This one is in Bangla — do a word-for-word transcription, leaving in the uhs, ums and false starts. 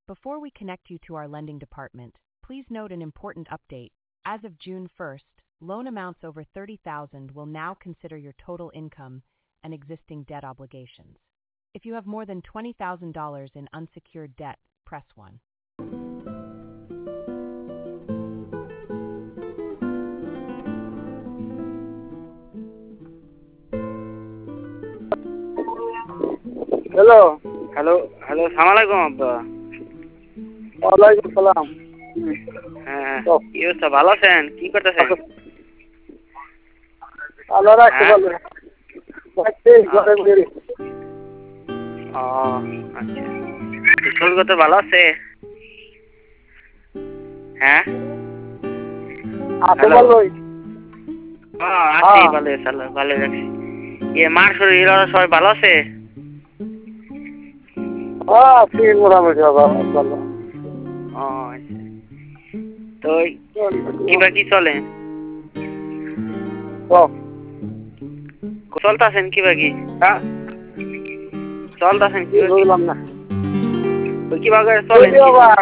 Before we connect you to our lending department, please note an important update. As of June first, loan amounts over thirty thousand dollars will now consider your total income and existing debt obligations. If you have more than twenty thousand dollars in unsecured debt, press one. Hello hello hello সালাম আলাইকুম আব্বা। ওয়ালাইকুম সালাম। হ্যাঁ কি অবস্থা, ভালো আছেন? কি করতেছেন? আল্লাহ রাখতে ভালো। বাচ্চা ঘরে ঘরে। ও আচ্ছা, স্কুল কত ভালো আছে? হ্যাঁ আছে ভালোই। হ্যাঁ আছি ভালো, ভালো ভালো আছি। ইয়ে মার শরীর সবাই ভালো আছে? হ্যাঁ আছি মোটামুটি ভালো। ও আচ্ছা, তো কিবা কি চলে? চলতেছেন কিবা কি? হ্যাঁ চলতেছেন কি বুঝলাম না। কিভাবে চলেন?